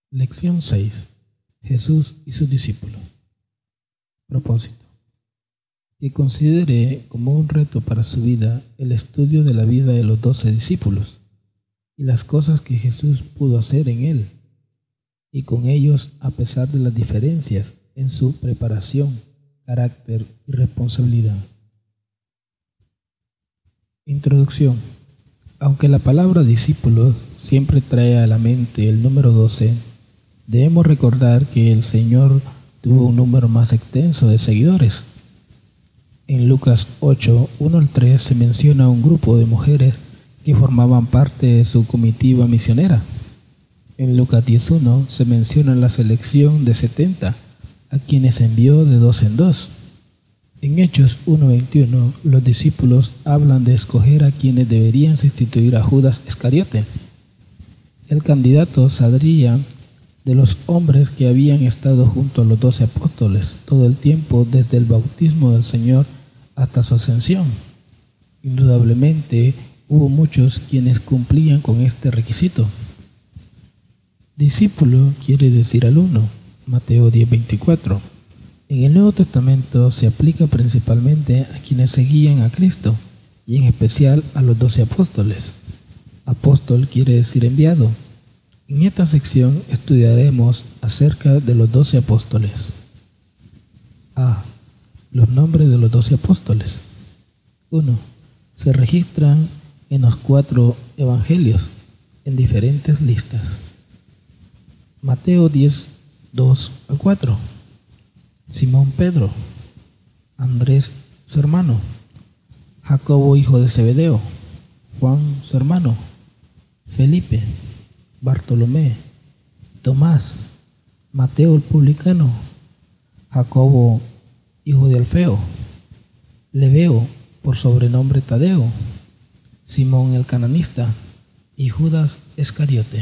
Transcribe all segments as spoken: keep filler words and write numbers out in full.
Lección seis. Jesús y sus discípulos. Propósito. Que considere como un reto para su vida el estudio de la vida de los doce discípulos y las cosas que Jesús pudo hacer en él y con ellos a pesar de las diferencias en su preparación, carácter y responsabilidad. Introducción. Aunque la palabra discípulos siempre trae a la mente el número doce, debemos recordar que el Señor tuvo un número más extenso de seguidores. En Lucas ocho, uno al tres se menciona un grupo de mujeres que formaban parte de su comitiva misionera. En Lucas diez uno se menciona la selección de setenta, a quienes envió de dos en dos. En Hechos uno veintiuno, los discípulos hablan de escoger a quienes deberían sustituir a Judas Iscariote. El candidato saldría de los hombres que habían estado junto a los doce apóstoles todo el tiempo desde el bautismo del Señor hasta su ascensión. Indudablemente hubo muchos quienes cumplían con este requisito. Discípulo quiere decir alumno, Mateo diez veinticuatro. En el Nuevo Testamento se aplica principalmente a quienes seguían a Cristo y en especial a los doce apóstoles. Apóstol quiere decir enviado. En esta sección estudiaremos acerca de los doce apóstoles. A. Los nombres de los doce apóstoles. uno. Se registran en los cuatro evangelios, en diferentes listas. Mateo diez, dos a cuatro. Simón Pedro, Andrés su hermano, Jacobo hijo de Zebedeo, Juan su hermano, Felipe, Bartolomé, Tomás, Mateo el publicano, Jacobo hijo de Alfeo, Lebeo por sobrenombre Tadeo, Simón el cananista y Judas Iscariote.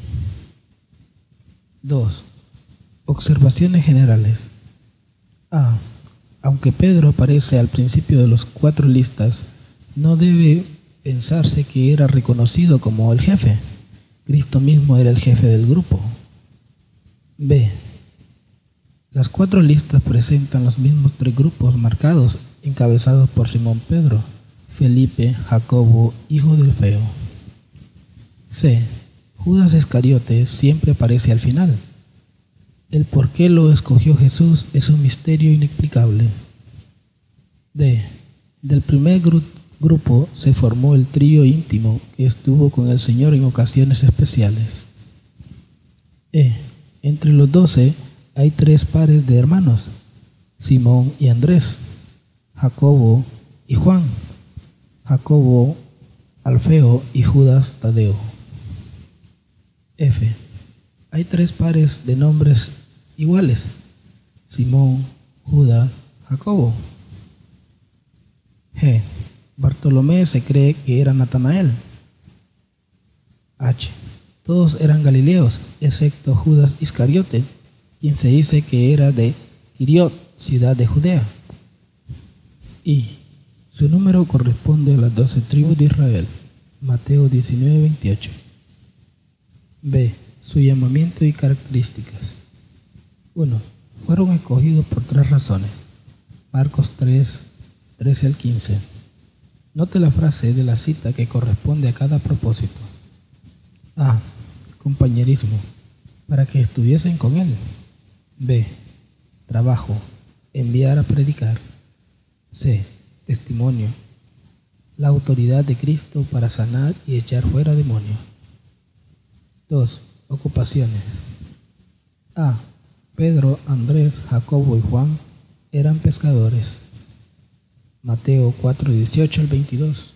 dos. Observaciones generales. A. Aunque Pedro aparece al principio de las cuatro listas, no debe pensarse que era reconocido como el jefe. Cristo mismo era el jefe del grupo. B. Las cuatro listas presentan los mismos tres grupos marcados, encabezados por Simón Pedro, Felipe, Jacobo, hijo de Alfeo. C. Judas Iscariote siempre aparece al final. El por qué lo escogió Jesús es un misterio inexplicable. D. Del primer gru- grupo se formó el trío íntimo que estuvo con el Señor en ocasiones especiales. E. Entre los doce hay tres pares de hermanos, Simón y Andrés, Jacobo y Juan, Jacobo, Alfeo y Judas Tadeo. F. Hay tres pares de nombres iguales, Simón, Judas, Jacobo. G. Bartolomé se cree que era Natanael. H. Todos eran galileos, excepto Judas Iscariote, quien se dice que era de Quiriot, ciudad de Judea. I. Su número corresponde a las doce tribus de Israel, Mateo diecinueve veintiocho. B. Su llamamiento y características. uno. Fueron escogidos por tres razones. Marcos tres, trece al quince. Note la frase de la cita que corresponde a cada propósito. A. Compañerismo, para que estuviesen con él. B. Trabajo, enviar a predicar. C. Testimonio, la autoridad de Cristo para sanar y echar fuera demonios. dos. Ocupaciones. A. Pedro, Andrés, Jacobo y Juan eran pescadores. Mateo cuatro, dieciocho al veintidós.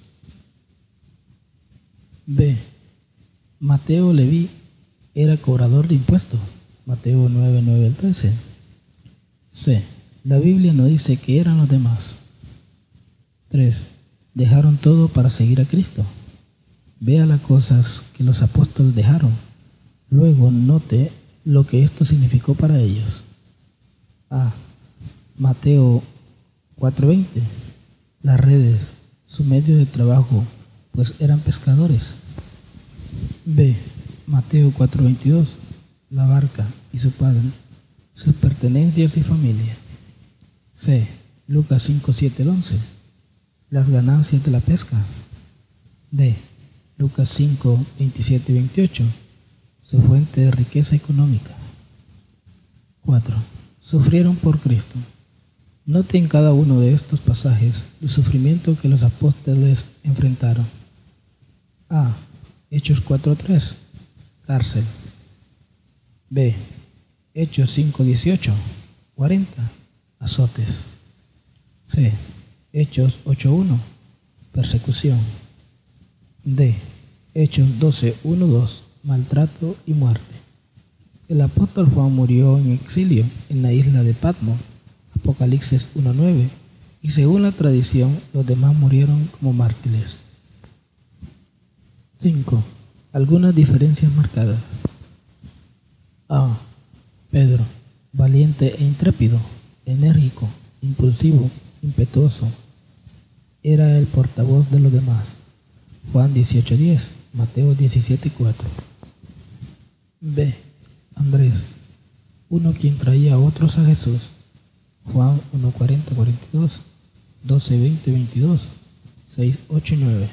B. Mateo Leví era cobrador de impuestos. Mateo nueve, nueve al trece. C. La Biblia no dice que eran los demás. tres. Dejaron todo para seguir a Cristo. Vea las cosas que los apóstoles dejaron. Luego note lo que esto significó para ellos. A. Mateo cuatro veinte. Las redes, su medio de trabajo, pues eran pescadores. B. Mateo cuatro veintidós. la barca y su padre, sus pertenencias y familia. C. Lucas cinco, siete al once. Las ganancias de la pesca. D. Lucas cinco, veintisiete y veintiocho. Su fuente de riqueza económica. cuatro. Sufrieron por Cristo. Note en cada uno de estos pasajes el sufrimiento que los apóstoles enfrentaron. A. Hechos cuatro tres. Cárcel. B. Hechos cinco dieciocho. cuarenta. Azotes. C. Hechos ocho uno. Persecución. D. Hechos doce uno dos. Maltrato y muerte. El apóstol Juan murió en exilio en la isla de Patmos, Apocalipsis uno nueve, y según la tradición, los demás murieron como mártires. cinco. Algunas diferencias marcadas. A. Pedro, valiente e intrépido, enérgico, impulsivo, impetuoso. Era el portavoz de los demás. Juan dieciocho diez, Mateo diecisiete cuatro. B. Andrés, uno quien traía a otros a Jesús. Juan uno cuarenta cuarenta y dos, doce veinte veintidós, seis ocho y nueve.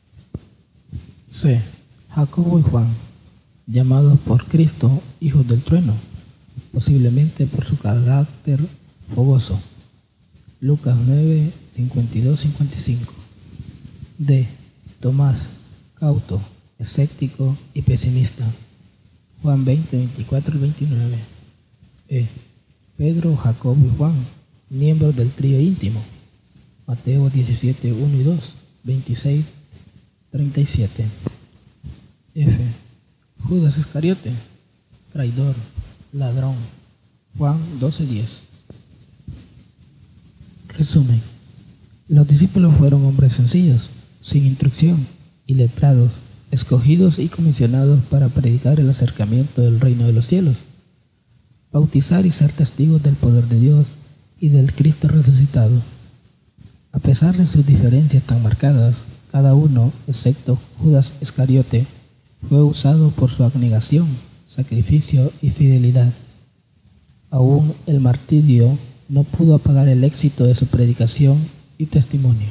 C. Jacobo y Juan, llamados por Cristo hijos del trueno, posiblemente por su carácter fogoso. Lucas nueve cincuenta y dos cincuenta y cinco. D. Tomás, cauto, escéptico y pesimista. Juan veinte veinticuatro y veintinueve. E. Pedro, Jacobo y Juan, miembros del trío íntimo. Mateo diecisiete uno y dos, veintiséis treinta y siete. F. Judas Iscariote, traidor, ladrón. Juan doce diez. Resumen. Los discípulos fueron hombres sencillos, sin instrucción, iletrados, escogidos y comisionados para predicar el acercamiento del reino de los cielos, bautizar y ser testigos del poder de Dios y del Cristo resucitado. A pesar de sus diferencias tan marcadas, cada uno, excepto Judas Iscariote, fue usado por su abnegación, sacrificio y fidelidad. Aún el martirio no pudo apagar el éxito de su predicación y testimonio.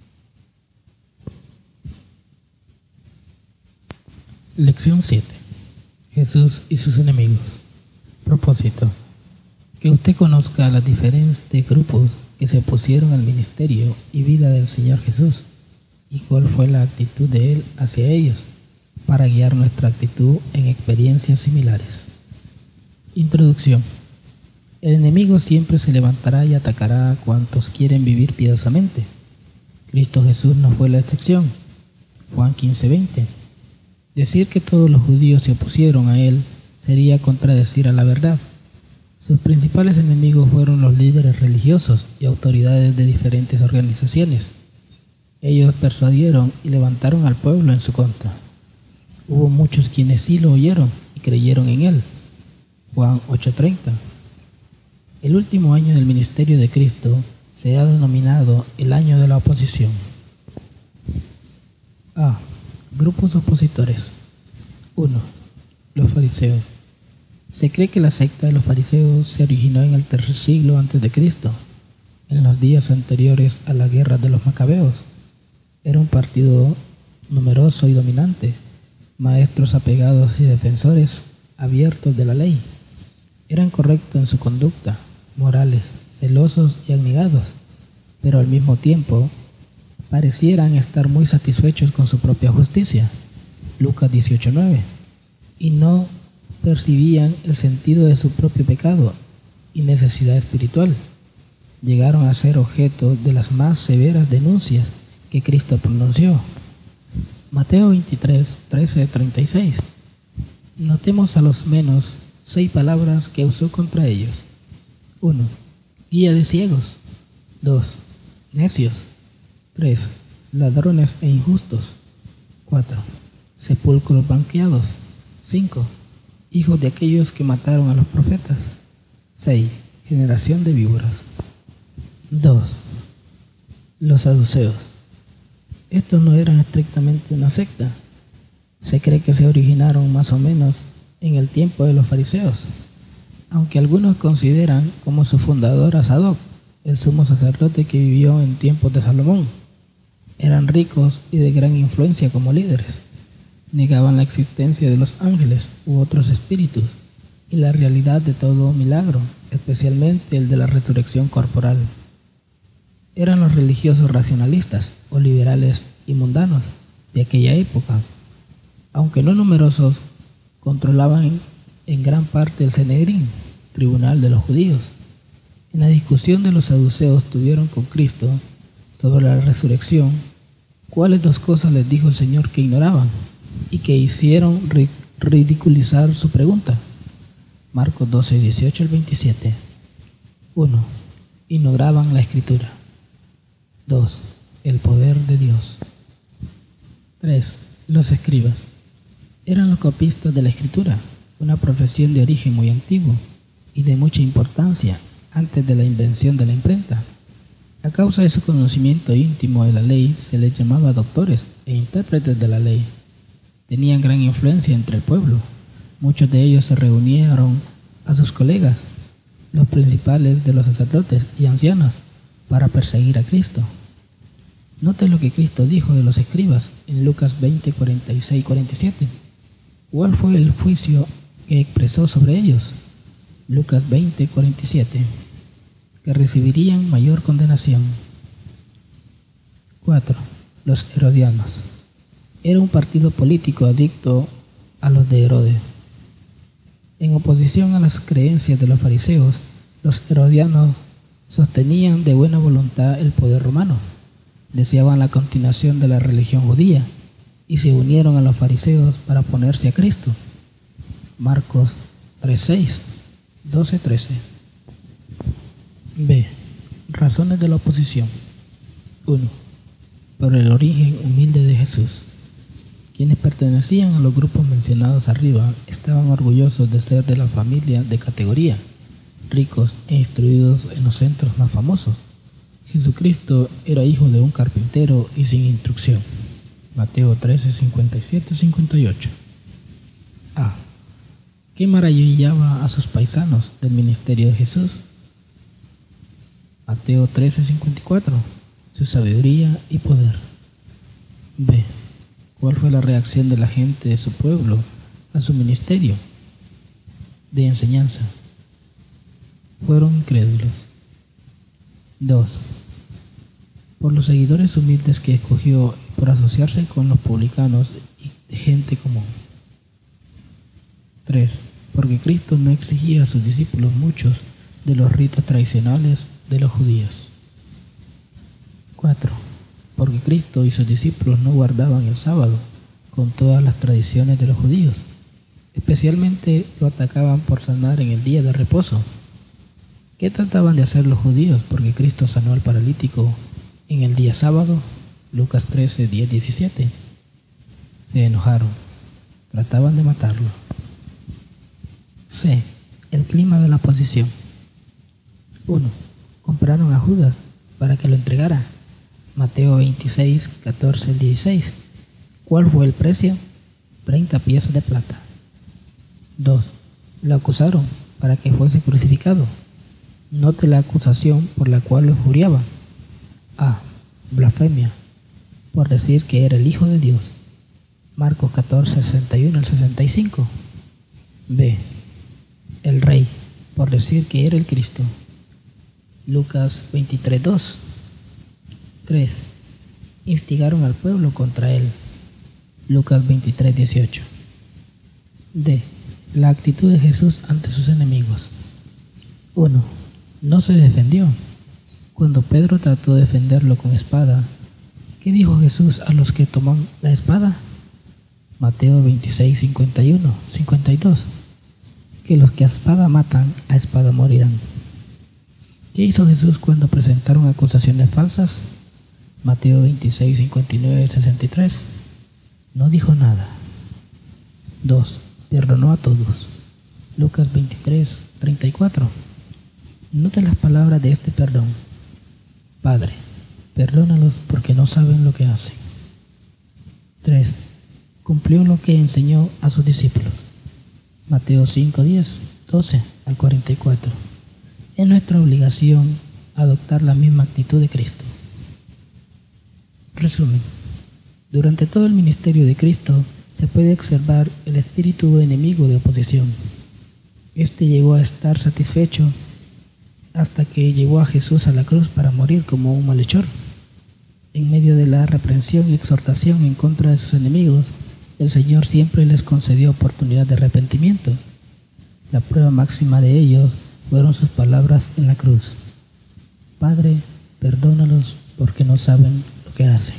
Lección siete. Jesús y sus enemigos. Propósito: que usted conozca las diferentes grupos que se opusieron al ministerio y vida del Señor Jesús y cuál fue la actitud de Él hacia ellos, para guiar nuestra actitud en experiencias similares. Introducción. El enemigo siempre se levantará y atacará a cuantos quieren vivir piadosamente. Cristo Jesús no fue la excepción. Juan quince veinte. Decir que todos los judíos se opusieron a él sería contradecir a la verdad. Sus principales enemigos fueron los líderes religiosos y autoridades de diferentes organizaciones. Ellos persuadieron y levantaron al pueblo en su contra. Hubo muchos quienes sí lo oyeron y creyeron en él. Juan ocho treinta. El último año del ministerio de Cristo se ha denominado el año de la oposición. A. Grupos opositores. uno. Los fariseos. Se cree que la secta de los fariseos se originó en el tercer siglo antes de Cristo, en los días anteriores a la guerra de los macabeos. Era un partido numeroso y dominante, maestros apegados y defensores abiertos de la ley. Eran correctos en su conducta, morales, celosos y abnegados, pero al mismo tiempo parecieran estar muy satisfechos con su propia justicia. Lucas dieciocho nueve. Y no percibían el sentido de su propio pecado y necesidad espiritual. Llegaron a ser objeto de las más severas denuncias que Cristo pronunció. Mateo veintitrés, trece a treinta y seis. Notemos a los menos seis palabras que usó contra ellos. uno. Guía de ciegos. dos. Necios. tres. Ladrones e injustos. cuatro. Sepulcros blanqueados. cinco. Hijos de aquellos que mataron a los profetas. seis. Generación de víboras. dos. Los saduceos. Estos no eran estrictamente una secta. Se cree que se originaron más o menos en el tiempo de los fariseos, aunque algunos consideran como su fundador a Sadoc, el sumo sacerdote que vivió en tiempos de Salomón. Eran ricos y de gran influencia como líderes. Negaban la existencia de los ángeles u otros espíritus y la realidad de todo milagro, especialmente el de la resurrección corporal. Eran los religiosos racionalistas o liberales y mundanos de aquella época. Aunque no numerosos, controlaban en gran parte el Sanedrín, tribunal de los judíos. En la discusión de los saduceos tuvieron con Cristo sobre la resurrección, cuáles dos cosas les dijo el Señor que ignoraban y que hicieron ridiculizar su pregunta. Marcos doce, dieciocho al veintisiete. uno. Ignoraban la Escritura. dos. El poder de Dios. tres. Los escribas. Eran los copistas de la Escritura, una profesión de origen muy antiguo y de mucha importancia antes de la invención de la imprenta. A causa de su conocimiento íntimo de la ley, se les llamaba doctores e intérpretes de la ley. Tenían gran influencia entre el pueblo. Muchos de ellos se reunieron a sus colegas, los principales de los sacerdotes y ancianos, para perseguir a Cristo. Note lo que Cristo dijo de los escribas en Lucas veinte, cuarenta y seis, cuarenta y siete. ¿Cuál fue el juicio que expresó sobre ellos? Lucas veinte, cuarenta y siete. Que recibirían mayor condenación. cuatro. Los herodianos. Era un partido político adicto a los de Herodes. En oposición a las creencias de los fariseos, los herodianos sostenían de buena voluntad el poder romano, deseaban la continuación de la religión judía y se unieron a los fariseos para oponerse a Cristo. Marcos tres seis, doce trece. B. Razones de la oposición. uno. Por el origen humilde de Jesús. Quienes pertenecían a los grupos mencionados arriba estaban orgullosos de ser de la familia de categoría, ricos e instruidos en los centros más famosos. Jesucristo era hijo de un carpintero y sin instrucción. Mateo trece, cincuenta y siete, cincuenta y ocho. A. ¿Qué maravillaba a sus paisanos del ministerio de Jesús? Mateo trece, cincuenta y cuatro. Su sabiduría y poder. B. ¿Cuál fue la reacción de la gente de su pueblo a su ministerio de enseñanza? Fueron incrédulos. dos. Por los seguidores humildes que escogió por asociarse con los publicanos y gente común. tres. Porque Cristo no exigía a sus discípulos muchos de los ritos tradicionales de los judíos. cuatro. Porque Cristo y sus discípulos no guardaban el sábado con todas las tradiciones de los judíos. Especialmente lo atacaban por sanar en el día de reposo. ¿Qué trataban de hacer los judíos porque Cristo sanó al paralítico en el día sábado? Lucas trece, diez, diecisiete. Se enojaron. Trataban de matarlo. C. El clima de la oposición. uno. Compraron a Judas para que lo entregara. Mateo veintiséis, catorce al dieciséis. ¿Cuál fue el precio? treinta piezas de plata. dos. Lo acusaron para que fuese crucificado. Note la acusación por la cual lo injuriaban. A. Blasfemia, por decir que era el Hijo de Dios. Marcos catorce, sesenta y uno al sesenta y cinco. B. El Rey, por decir que era el Cristo. Lucas veintitrés, dos. tres. Instigaron al pueblo contra él. Lucas veintitrés, dieciocho. D. La actitud de Jesús ante sus enemigos. uno. No se defendió. Cuando Pedro trató de defenderlo con espada, ¿qué dijo Jesús a los que toman la espada? Mateo veintiséis, cincuenta y uno, cincuenta y dos. Que los que a espada matan, a espada morirán. ¿Qué hizo Jesús cuando presentaron acusaciones falsas? Mateo veintiséis, cincuenta y nueve, sesenta y tres. No dijo nada. dos. Perdonó a todos. Lucas veintitrés, treinta y cuatro. Note las palabras de este perdón. Padre, perdónalos porque no saben lo que hacen. tres. Cumplió lo que enseñó a sus discípulos. Mateo cinco, diez, doce al cuarenta y cuatro. Es nuestra obligación adoptar la misma actitud de Cristo. Resumen. Durante todo el ministerio de Cristo se puede observar el espíritu enemigo de oposición. Este llegó a estar satisfecho hasta que llevó a Jesús a la cruz para morir como un malhechor. En medio de la reprensión y exhortación en contra de sus enemigos, el Señor siempre les concedió oportunidad de arrepentimiento. La prueba máxima de ello fueron sus palabras en la cruz: Padre, perdónalos porque no saben lo que hacen.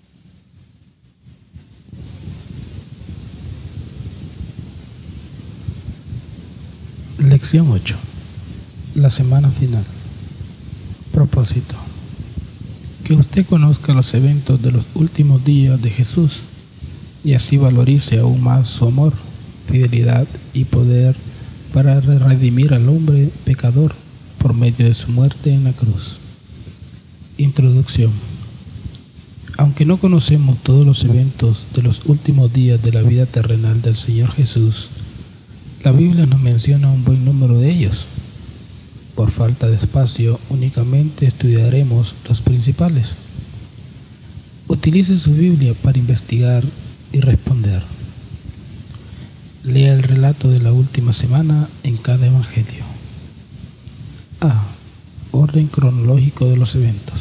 Lección ocho. La semana final. Propósito. Que usted conozca los eventos de los últimos días de Jesús y así valorice aún más su amor, fidelidad y poder para redimir al hombre pecador por medio de su muerte en la cruz. Introducción. Aunque no conocemos todos los eventos de los últimos días de la vida terrenal del Señor Jesús, la Biblia nos menciona un buen número de ellos. Por falta de espacio, únicamente estudiaremos los principales. Utilice su Biblia para investigar y responder. Lea el relato de la última semana en cada evangelio. A. Orden cronológico de los eventos.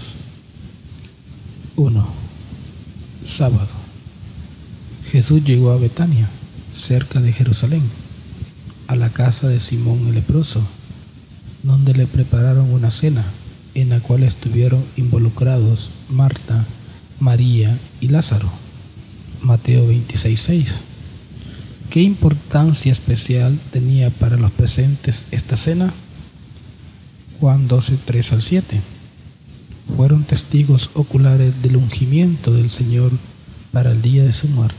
uno. Sábado. Jesús llegó a Betania, cerca de Jerusalén, a la casa de Simón el leproso, donde le prepararon una cena, en la cual estuvieron involucrados Marta, María y Lázaro. Mateo veintiséis, seis. ¿Qué importancia especial tenía para los presentes esta cena? Juan doce, tres al siete. Fueron testigos oculares del ungimiento del Señor para el día de su muerte.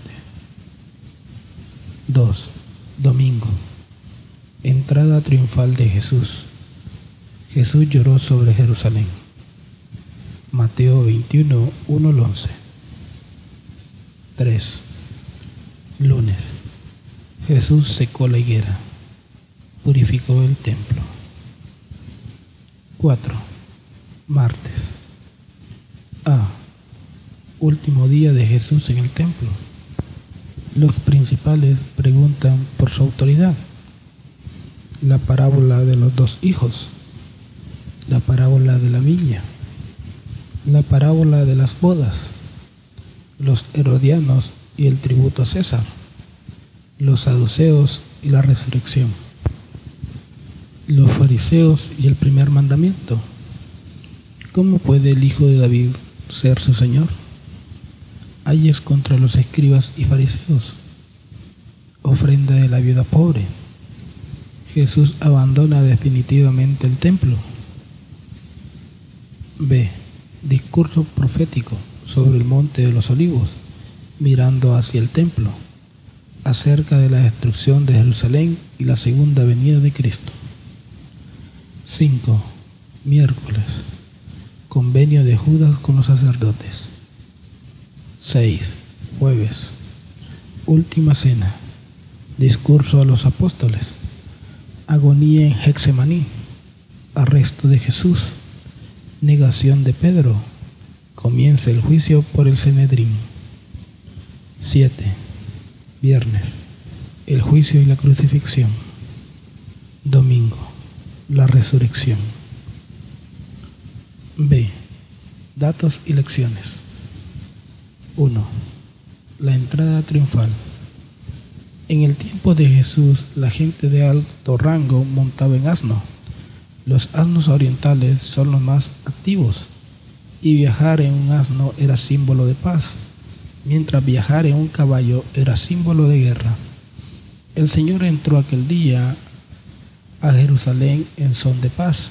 dos. Domingo. Entrada triunfal de Jesús. Jesús lloró sobre Jerusalén. Mateo veintiuno, uno al once. tres. Lunes. Jesús secó la higuera. Purificó el templo. cuatro. Martes. A. Último día de Jesús en el templo. Los principales preguntan por su autoridad. La parábola de los dos hijos. La parábola de la viña. La parábola de las bodas. Los herodianos y el tributo a César. Los saduceos y la resurrección. Los fariseos y el primer mandamiento. ¿Cómo puede el hijo de David ser su Señor? Ayes contra los escribas y fariseos. Ofrenda de la viuda pobre. Jesús abandona definitivamente el templo. B. Discurso profético sobre el monte de los olivos, mirando hacia el templo, acerca de la destrucción de Jerusalén y la segunda venida de Cristo. cinco. Miércoles. Convenio de Judas con los sacerdotes. seis. Jueves. Última cena. Discurso a los apóstoles. Agonía en Getsemaní. Arresto de Jesús. Negación de Pedro. Comienza el juicio por el Sanedrín. siete. Viernes. El juicio y la crucifixión. Domingo. La resurrección. B. Datos y lecciones. uno. La entrada triunfal. En el tiempo de Jesús, la gente de alto rango montaba en asno. Los asnos orientales son los más activos, y viajar en un asno era símbolo de paz, mientras viajar en un caballo era símbolo de guerra. El Señor entró aquel día a Jerusalén en son de paz.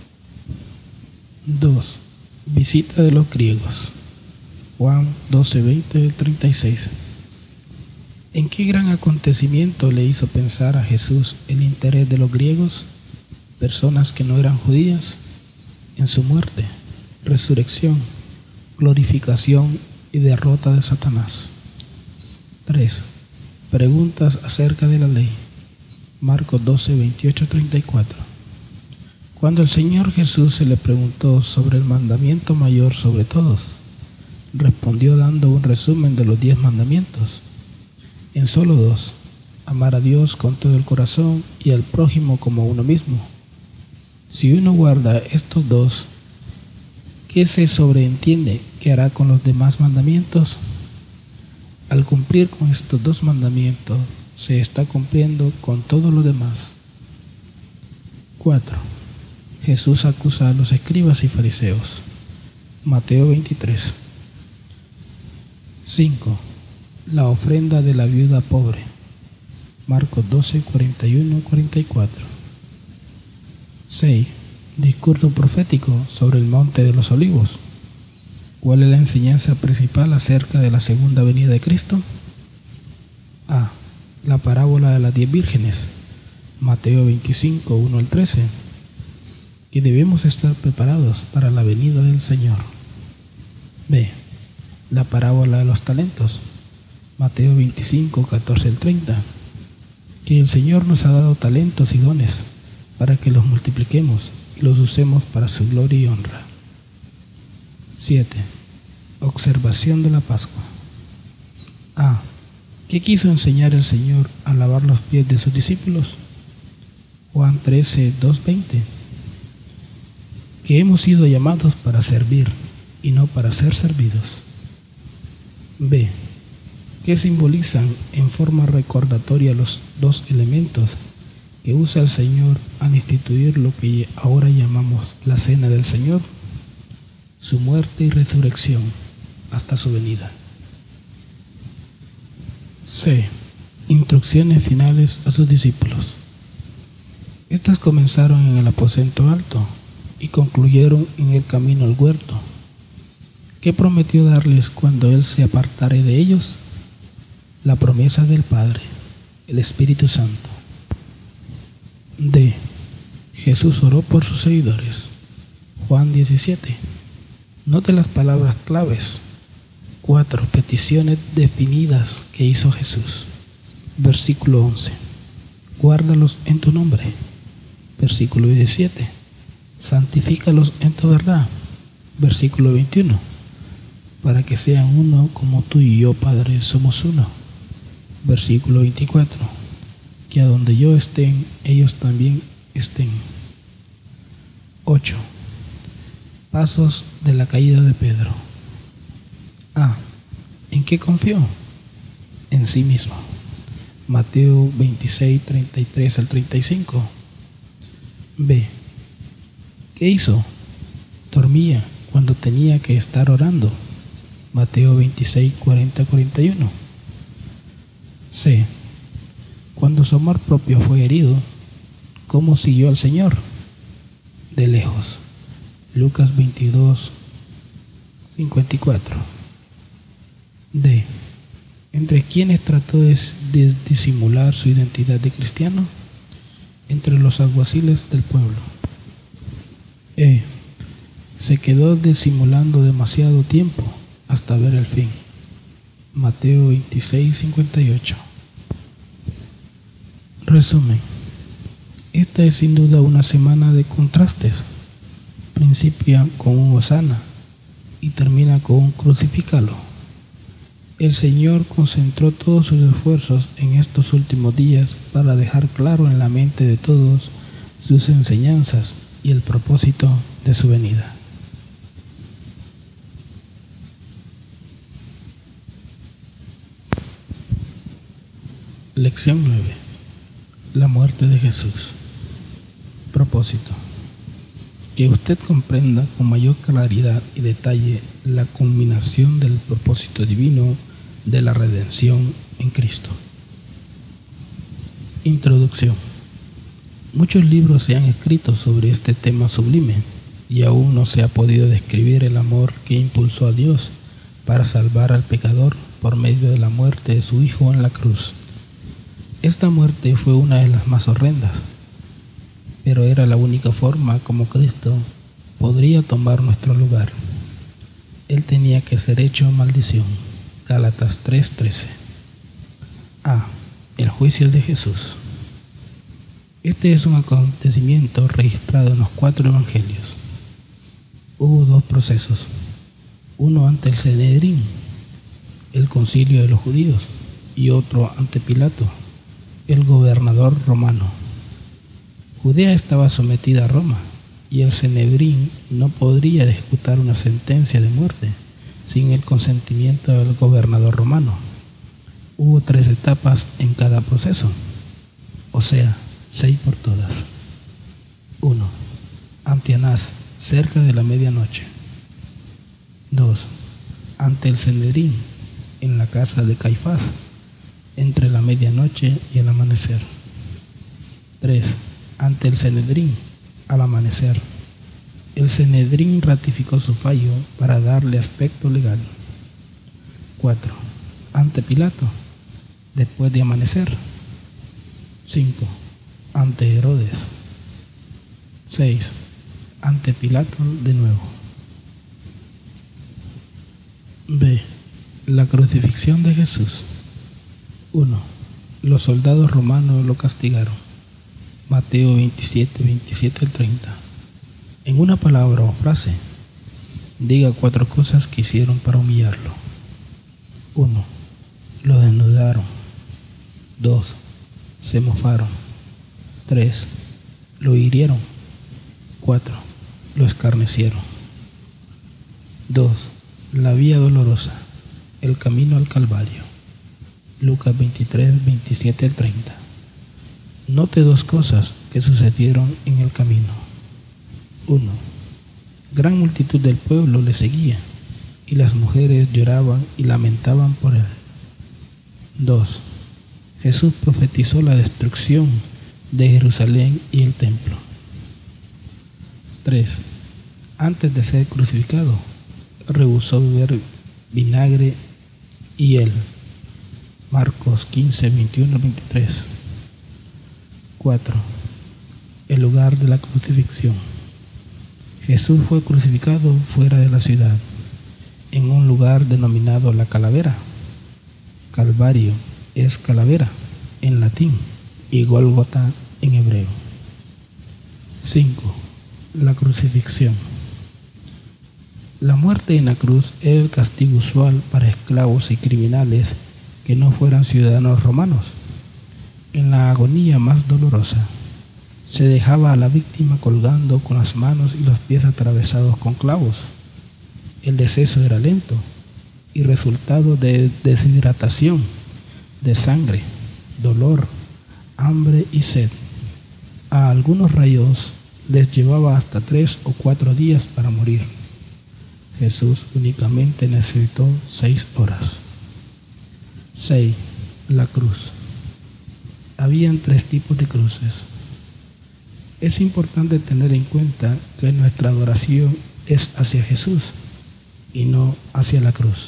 dos. Visita de los griegos. Juan doce, veinte al treinta y seis. ¿En qué gran acontecimiento le hizo pensar a Jesús el interés de los griegos, personas que no eran judías? En su muerte, resurrección, glorificación y derrota de Satanás. tres. Preguntas acerca de la ley. Marcos doce, veintiocho, treinta y cuatro. Cuando el Señor Jesús se le preguntó sobre el mandamiento mayor sobre todos, respondió dando un resumen de los diez mandamientos, en solo dos: amar a Dios con todo el corazón y al prójimo como uno mismo. Si uno guarda estos dos, ¿qué se sobreentiende que hará con los demás mandamientos? Al cumplir con estos dos mandamientos, se está cumpliendo con todos los demás. cuatro. Jesús acusa a los escribas y fariseos. Mateo veintitrés. cinco. La ofrenda de la viuda pobre. Marcos doce, cuarenta y uno, cuarenta y cuatro. seis. Discurso profético sobre el monte de los olivos. ¿Cuál es la enseñanza principal acerca de la segunda venida de Cristo? A. La parábola de las diez vírgenes. Mateo veinticinco, uno al trece. Que debemos estar preparados para la venida del Señor. B. La parábola de los talentos. Mateo veinticinco, catorce al treinta. Que el Señor nos ha dado talentos y dones para que los multipliquemos y los usemos para su gloria y honra. siete. Observación de la Pascua. A. ¿Qué quiso enseñar el Señor al lavar los pies de sus discípulos? Juan trece, dos, veinte. Que hemos sido llamados para servir y no para ser servidos. B. ¿Qué simbolizan en forma recordatoria los dos elementos que usa el Señor al instituir lo que ahora llamamos la Cena del Señor? Su muerte y resurrección hasta su venida. C. Instrucciones finales a sus discípulos. Estas comenzaron en el aposento alto y concluyeron en el camino al huerto. ¿Qué prometió darles cuando Él se apartare de ellos? La promesa del Padre, el Espíritu Santo. D. Jesús oró por sus seguidores. Juan diecisiete. Note las palabras claves. Cuatro peticiones definidas que hizo Jesús. Versículo once. Guárdalos en tu nombre. Versículo diecisiete. Santifícalos en tu verdad. Versículo veintiuno. Para que sean uno como tú y yo, Padre, somos uno. Versículo veinticuatro. Que a donde yo estén, ellos también estén. ocho. Pasos de la caída de Pedro. A. ¿En qué confió? En sí mismo. Mateo veintiséis, treinta y tres al treinta y cinco. B. ¿Qué hizo? Dormía cuando tenía que estar orando. Mateo veintiséis, cuarenta a cuarenta y uno. C. Cuando su amor propio fue herido, ¿cómo siguió al Señor? De lejos. Lucas veintidós, cincuenta y cuatro. D. ¿Entre quiénes trató de disimular su identidad de cristiano? Entre los alguaciles del pueblo. E. Se quedó disimulando demasiado tiempo hasta ver el fin. Mateo veintiséis, cincuenta y ocho. Resumen. Esta es sin duda una semana de contrastes. Principia con un hosana y termina con un crucifícalo. El Señor concentró todos sus esfuerzos en estos últimos días para dejar claro en la mente de todos sus enseñanzas y el propósito de su venida. Lección nueve. La muerte de Jesús. Propósito. Que usted comprenda con mayor claridad y detalle la culminación del propósito divino de la redención en Cristo. Introducción. Muchos libros se han escrito sobre este tema sublime y aún no se ha podido describir el amor que impulsó a Dios para salvar al pecador por medio de la muerte de su Hijo en la cruz. Esta muerte fue una de las más horrendas, pero era la única forma como Cristo podría tomar nuestro lugar. Él tenía que ser hecho maldición. Gálatas tres, trece. A. El juicio de Jesús. Este es un acontecimiento registrado en los cuatro evangelios. Hubo dos procesos, uno ante el Sanedrín, el concilio de los judíos, y otro ante Pilato, el gobernador romano. Judea estaba sometida a Roma, y el Sanedrín no podría ejecutar una sentencia de muerte sin el consentimiento del gobernador romano. Hubo tres etapas en cada proceso, o sea, seis por todas. uno. Ante Anás, cerca de la medianoche. dos. Ante el Sanedrín, en la casa de Caifás, entre la medianoche y el amanecer. tres. Ante el Sanedrín, al amanecer. El Sanedrín ratificó su fallo para darle aspecto legal. cuatro. Ante Pilato, después de amanecer. cinco. Ante Herodes. seis. Ante Pilato de nuevo. B. La crucifixión de Jesús. uno. Los soldados romanos lo castigaron. Mateo veintisiete, veintisiete al treinta. En una palabra o frase, diga cuatro cosas que hicieron para humillarlo. uno. Lo desnudaron. dos. Se mofaron. tres. Lo hirieron. cuatro. Lo escarnecieron. dos. La vía dolorosa, el camino al Calvario. Lucas veintitrés, veintisiete al treinta. Note dos cosas que sucedieron en el camino. uno. Gran multitud del pueblo le seguía, y las mujeres lloraban y lamentaban por él. dos. Jesús profetizó la destrucción de Jerusalén y el templo. tres. Antes de ser crucificado, rehusó beber vinagre y hiel. Marcos quince, veintiuno al veintitrés. cuatro. El lugar de la crucifixión. Jesús fue crucificado fuera de la ciudad, en un lugar denominado la Calavera. Calvario es calavera en latín y Gólgota en hebreo. cinco. La crucifixión. La muerte en la cruz era el castigo usual para esclavos y criminales que no fueran ciudadanos romanos. En la agonía más dolorosa, se dejaba a la víctima colgando con las manos y los pies atravesados con clavos. El deceso era lento y resultado de deshidratación, de sangre, dolor, hambre y sed. A algunos rayos les llevaba hasta tres o cuatro días para morir. Jesús únicamente necesitó seis horas. seis. La cruz. Habían tres tipos de cruces. Es importante tener en cuenta que nuestra adoración es hacia Jesús y no hacia la cruz.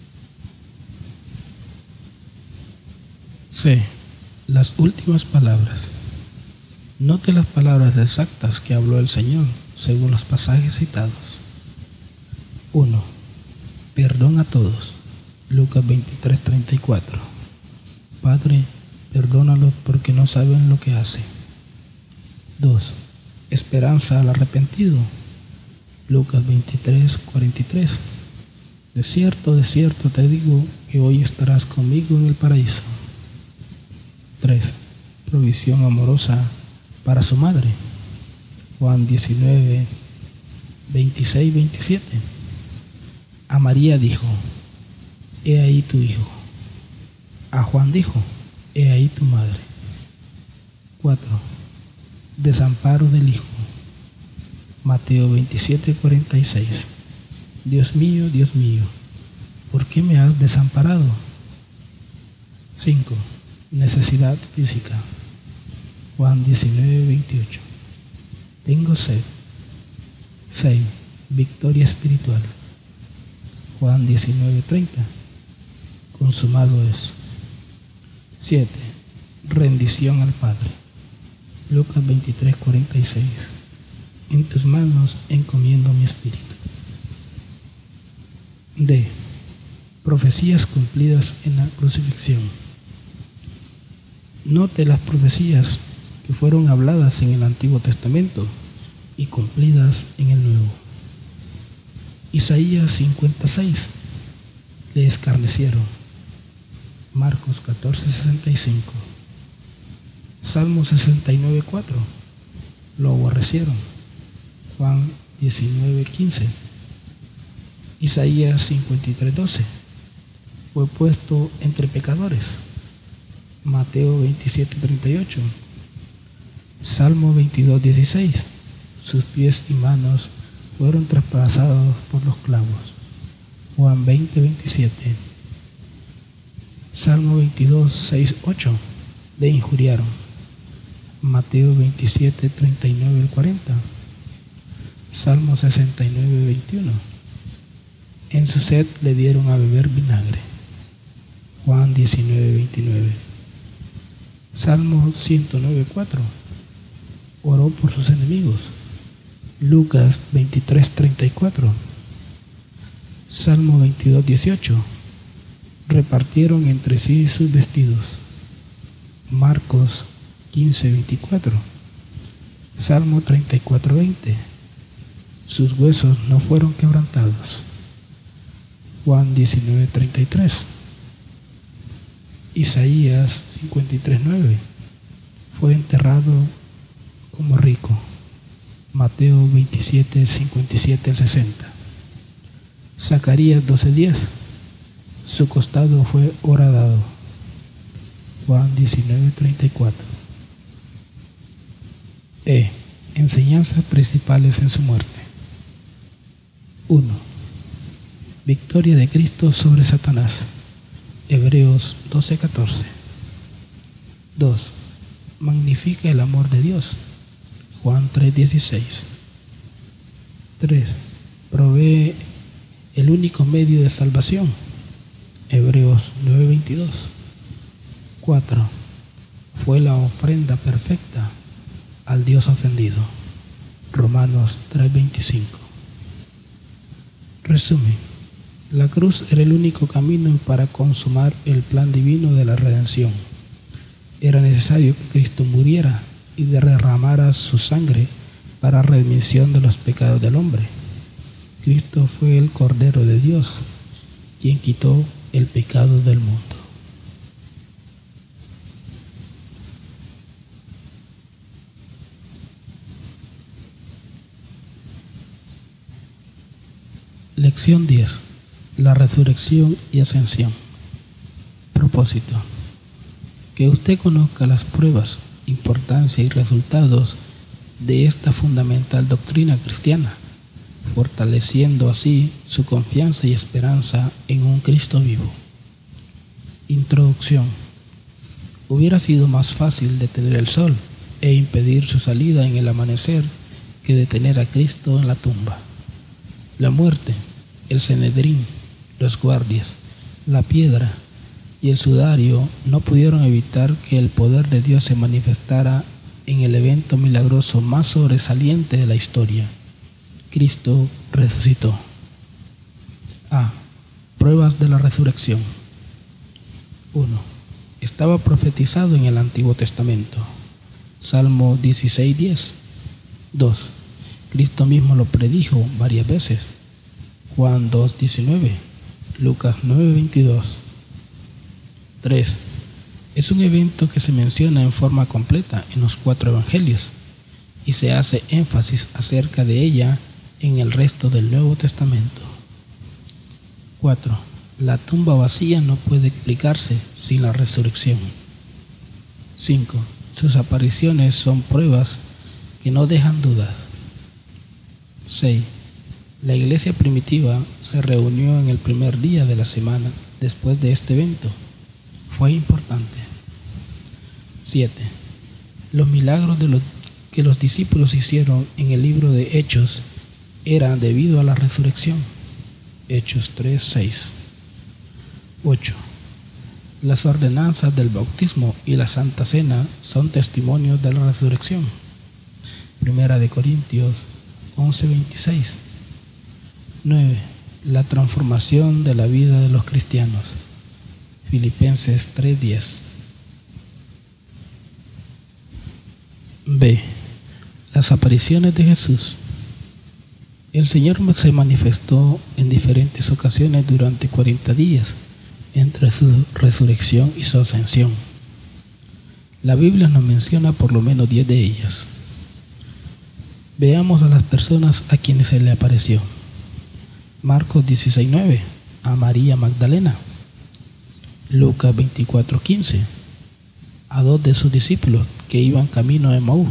C. Las últimas palabras. Note las palabras exactas que habló el Señor según los pasajes citados. uno. Perdón a todos. Lucas veintitrés, treinta y cuatro. Padre, perdónalos porque no saben lo que hacen. dos. Esperanza al arrepentido. Lucas veintitrés, cuarenta y tres. De cierto, de cierto te digo que hoy estarás conmigo en el paraíso. tres. Provisión amorosa para su madre. Juan diecinueve, veintiséis, veintisiete. A María dijo, he ahí tu hijo. A Juan dijo, he ahí tu madre. cuatro. Desamparo del hijo. Mateo veintisiete, cuarenta y seis. Dios mío, Dios mío, ¿por qué me has desamparado? cinco. Necesidad física. Juan diecinueve, veintiocho. Tengo sed. seis. Victoria espiritual. Juan diecinueve, treinta. Consumado es. siete. Rendición al Padre. Lucas veintitrés, cuarenta y seis. En tus manos encomiendo mi espíritu. D. Profecías cumplidas en la crucifixión. Note las profecías que fueron habladas en el Antiguo Testamento y cumplidas en el Nuevo. Isaías cincuenta y seis, le escarnecieron. Marcos catorce, sesenta y cinco. Salmo sesenta y nueve, cuatro, lo aborrecieron. Juan diecinueve, quince. Isaías cincuenta y tres, doce, fue puesto entre pecadores. Mateo veintisiete, treinta y ocho. Salmo veintidós, dieciséis, sus pies y manos fueron traspasados por los clavos. Juan veinte, veintisiete. Salmo veintidós, seis, ocho, le injuriaron. Mateo veintisiete, treinta y nueve al cuarenta. Salmo sesenta y nueve, veintiuno. En su sed le dieron a beber vinagre. Juan diecinueve, veintinueve. Salmo ciento nueve, cuatro. Oró por sus enemigos. Lucas veintitrés, treinta y cuatro. Salmo veintidós, dieciocho. Repartieron entre sí sus vestidos. Marcos quince, veinticuatro. Salmo treinta y cuatro, veinte. Sus huesos no fueron quebrantados. Juan diecinueve, treinta y tres. Isaías cincuenta y tres, nueve. Fue enterrado como rico. Mateo veintisiete, cincuenta y siete al sesenta. Zacarías doce, diez. Su costado fue horadado. Juan diecinueve, treinta y cuatro. E. Enseñanzas principales en su muerte. uno. Victoria de Cristo sobre Satanás. Hebreos doce, catorce. dos. Magnifica el amor de Dios. Juan tres, dieciséis. tres. Provee el único medio de salvación. Hebreos nueve, veintidós. cuatro. Fue la ofrenda perfecta al Dios ofendido. Romanos tres, veinticinco. Resumen. La cruz era el único camino para consumar el plan divino de la redención. Era necesario que Cristo muriera y derramara su sangre para remisión de los pecados del hombre. Cristo fue el Cordero de Dios, quien quitó el pecado del mundo. Lección diez. La resurrección y ascensión. Propósito. Que usted conozca las pruebas, importancia y resultados de esta fundamental doctrina cristiana, fortaleciendo así su confianza y esperanza en un Cristo vivo. Introducción. Hubiera sido más fácil detener el sol e impedir su salida en el amanecer que detener a Cristo en la tumba. La muerte, el Sanedrín, los guardias, la piedra y el sudario no pudieron evitar que el poder de Dios se manifestara en el evento milagroso más sobresaliente de la historia. Cristo resucitó. A. Pruebas de la resurrección. uno. Estaba profetizado en el Antiguo Testamento. Salmo dieciséis, diez. dos. Cristo mismo lo predijo varias veces. Juan dos, diecinueve. Lucas nueve, veintidós. tres. Es un evento que se menciona en forma completa en los cuatro evangelios y se hace énfasis acerca de ella en el resto del Nuevo Testamento. cuatro. La tumba vacía no puede explicarse sin la resurrección. cinco. Sus apariciones son pruebas que no dejan dudas. seis. La iglesia primitiva se reunió en el primer día de la semana después de este evento. Fue importante. siete. Los milagros de los que los discípulos hicieron en el libro de Hechos eran debido a la resurrección. Hechos tres, seis. ocho. Las ordenanzas del bautismo y la Santa Cena son testimonios de la resurrección. Primera de Corintios once, veintiséis. nueve. La transformación de la vida de los cristianos. Filipenses tres, diez. B. Las apariciones de Jesús. El Señor se manifestó en diferentes ocasiones durante cuarenta días, entre su resurrección y su ascensión. La Biblia nos menciona por lo menos diez de ellas. Veamos a las personas a quienes se le apareció. Marcos dieciséis nueve, a María Magdalena. Lucas veinticuatro quince, a dos de sus discípulos que iban camino a Emaús.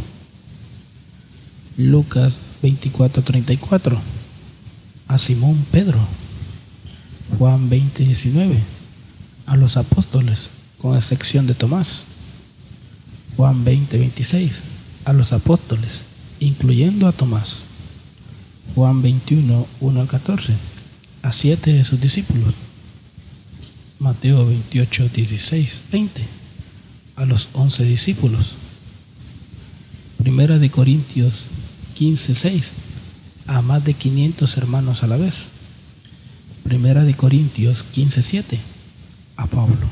Lucas veinticuatro treinta y cuatro, a Simón Pedro. Juan veinte diecinueve, a los apóstoles, con excepción de Tomás. Juan veinte veintiséis, a los apóstoles, incluyendo a Tomás. Juan veintiuno uno al catorce, a siete de sus discípulos. Mateo veintiocho dieciséis veinte, a los once discípulos. Primera de Corintios quince seis, a más de quinientos hermanos a la vez. Primera de Corintios quince siete, a Pablo.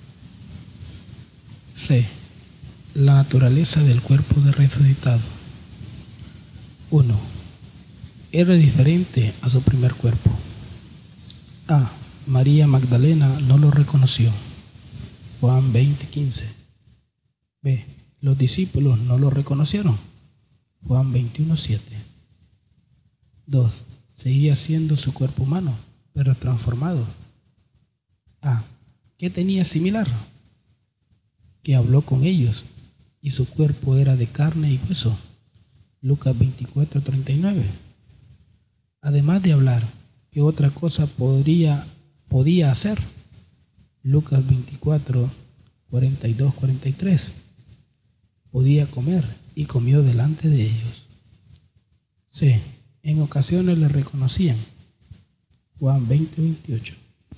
C. La naturaleza del cuerpo de resucitado. uno. Era diferente a su primer cuerpo. A. María Magdalena no lo reconoció. Juan veinte quince. B. Los discípulos no lo reconocieron. Juan veintiuno siete. dos. Seguía siendo su cuerpo humano, pero transformado. A. ¿Qué tenía similar? Que habló con ellos y su cuerpo era de carne y hueso. Lucas veinticuatro treinta y nueve. Además de hablar, ¿qué otra cosa podría, podía hacer? Lucas veinticuatro cuarenta y dos cuarenta y tres. Podía comer y comió delante de ellos. C. En ocasiones le reconocían. Juan veinte veintiocho.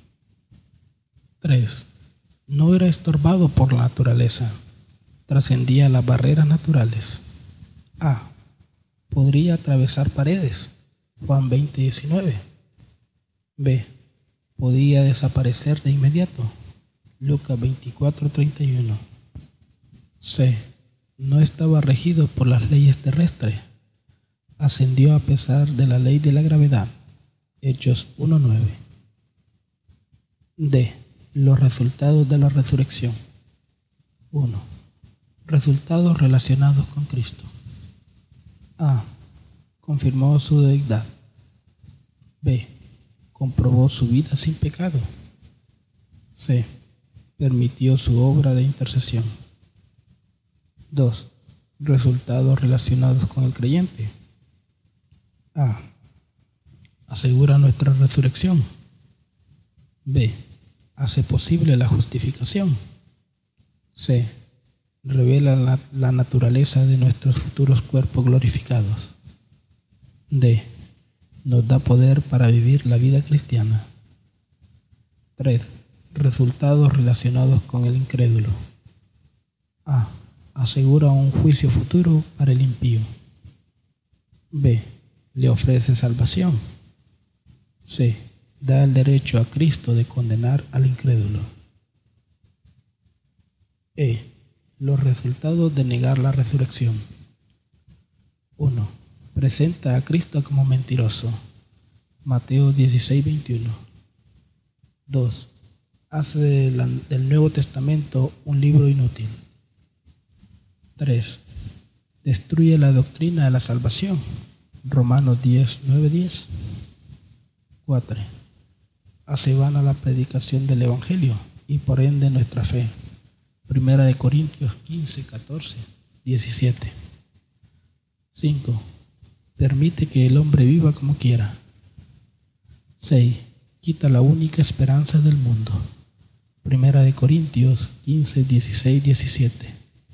tres. No era estorbado por la naturaleza. Trascendía las barreras naturales. A. Podría atravesar paredes. Juan veinte diecinueve. B. Podía desaparecer de inmediato. Lucas veinticuatro treinta y uno. C. No estaba regido por las leyes terrestres. Ascendió a pesar de la ley de la gravedad. Hechos uno nueve. D. Los resultados de la resurrección. uno. Resultados relacionados con Cristo. A. Confirmó su deidad. B. Comprobó su vida sin pecado. C. Permitió su obra de intercesión. dos. Resultados relacionados con el creyente. A. Asegura nuestra resurrección. B. Hace posible la justificación. C. Revela la, la naturaleza de nuestros futuros cuerpos glorificados. D. Nos da poder para vivir la vida cristiana. tres. Resultados relacionados con el incrédulo. A. Asegura un juicio futuro para el impío. B. Le ofrece salvación. C. Da el derecho a Cristo de condenar al incrédulo. E. Los resultados de negar la resurrección. uno. Presenta a Cristo como mentiroso. Mateo dieciséis veintiuno. dos. Hace de la, del Nuevo Testamento un libro inútil. tres. Destruye la doctrina de la salvación. Romanos diez nueve diez. cuatro. Hace vana la predicación del Evangelio y por ende nuestra fe. Primera de Corintios quince catorce diecisiete. cinco. Permite que el hombre viva como quiera. seis. Quita la única esperanza del mundo. Primera de Corintios quince dieciséis diecisiete.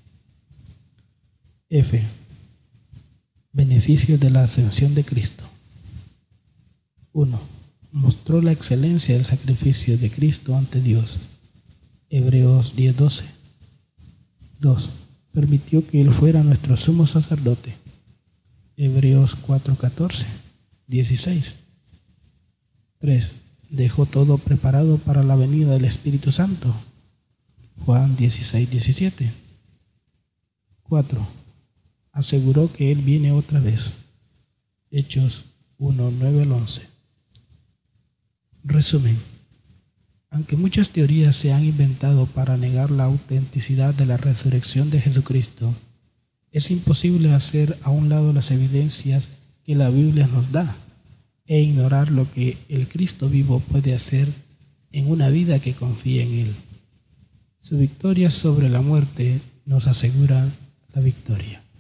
F. Beneficios de la ascensión de Cristo. uno. Mostró la excelencia del sacrificio de Cristo ante Dios. Hebreos diez doce. dos. Permitió que Él fuera nuestro sumo sacerdote. Hebreos cuatro catorce dieciséis. tres. Dejó todo preparado para la venida del Espíritu Santo. Juan dieciséis diecisiete. cuatro. aseguró que Él viene otra vez. Hechos uno, nueve al once. Resumen. Aunque muchas teorías se han inventado para negar la autenticidad de la resurrección de Jesucristo, es imposible hacer a un lado las evidencias que la Biblia nos da e ignorar lo que el Cristo vivo puede hacer en una vida que confía en Él. Su victoria sobre la muerte nos asegura la victoria.